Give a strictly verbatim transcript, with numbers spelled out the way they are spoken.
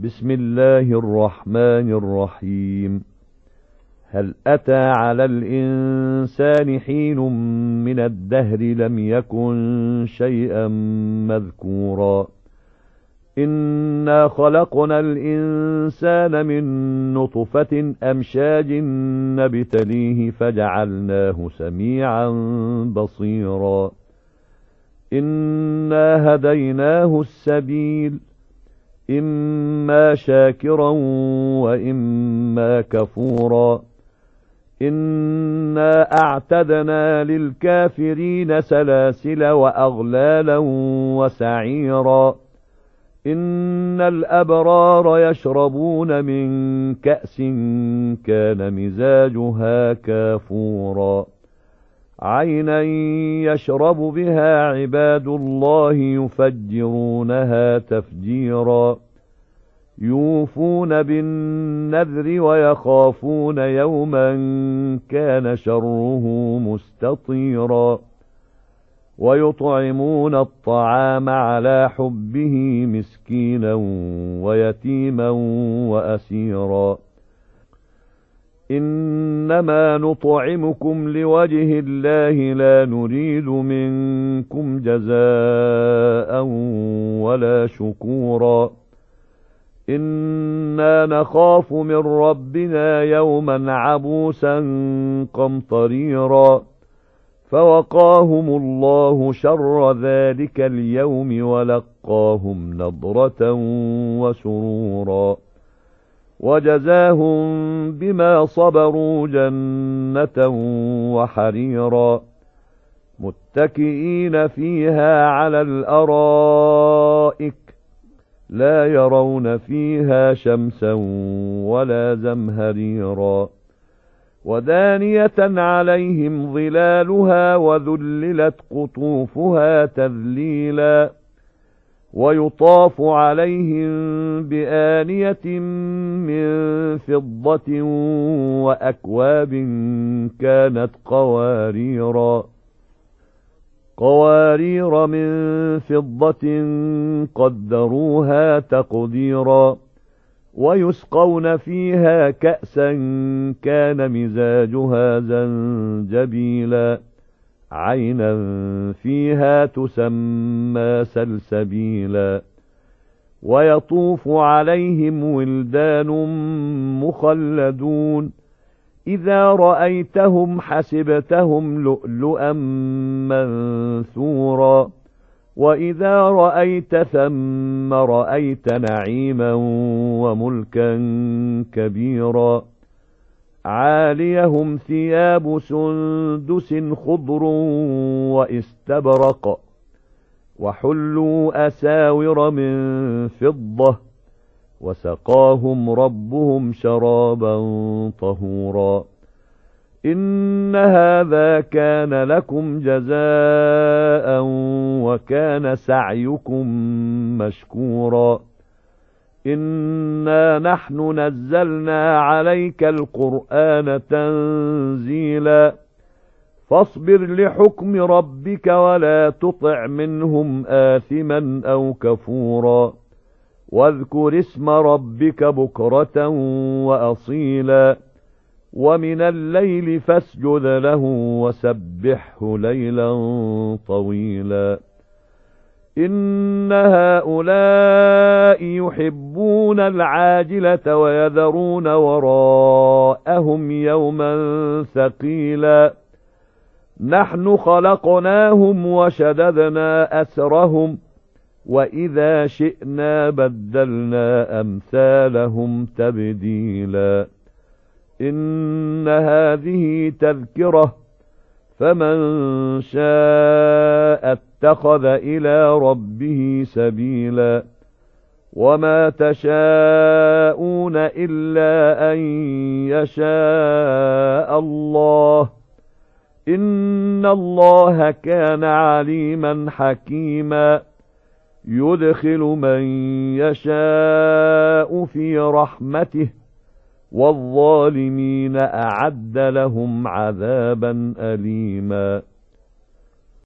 بسم الله الرحمن الرحيم. هل أتى على الإنسان حين من الدهر لم يكن شيئا مذكورا إنا خلقنا الإنسان من نطفة أمشاج نبتليه فجعلناه سميعا بصيرا إنا هديناه السبيل إما شاكرا وإما كفورا إنا أعتدنا للكافرين سلاسل وأغلالا وسعيرا إن الأبرار يشربون من كأس كان مزاجها كافورا عينا يشرب بها عباد الله يفجرونها تفجيرا يوفون بالنذر ويخافون يوما كان شره مستطيرا ويطعمون الطعام على حبه مسكينا ويتيما وأسيرا إنما نطعمكم لوجه الله لا نريد منكم جزاء ولا شكورا إنا نخاف من ربنا يوما عبوسا قمطريرا فوقاهم الله شر ذلك اليوم ولقاهم نضرة وسرورا وجزاهم بما صبروا جنة وحريرا متكئين فيها على الأرائك لا يرون فيها شمسا ولا زمهريرا ودانية عليهم ظلالها وذللت قطوفها تذليلا ويطاف عليهم بآنية من فضة وأكواب كانت قواريرا قوارير من فضة قدروها تقديرا ويسقون فيها كأسا كان مزاجها زنجبيلا عينا فيها تسمى سلسبيلا ويطوف عليهم ولدان مخلدون إذا رأيتهم حسبتهم لؤلؤا منثورا وإذا رأيت ثم رأيت نعيما وملكا كبيرا عاليهم ثياب سندس خضر واستبرق وحلوا أساور من فضة وسقاهم ربهم شرابا طهورا إن هذا كان لكم جزاء وكان سعيكم مشكورا إنا نحن نزلنا عليك القرآن تنزيلا فاصبر لحكم ربك ولا تطع منهم آثما أو كفورا واذكر اسم ربك بكرة وأصيلا ومن الليل فاسجد له وسبحه ليلا طويلا إن هؤلاء يحبون العاجلة ويذرون وراءهم يوما ثقيلا نحن خلقناهم وشددنا أسرهم وإذا شئنا بدلنا أمثالهم تبديلا إن هذه تذكرة فمن شاء اتخذ إلى ربه سبيلا وما تشاءون إلا أن يشاء الله إن الله كان عليما حكيما يدخل من يشاء في رحمته والظالمين أعد لهم عذابا أليما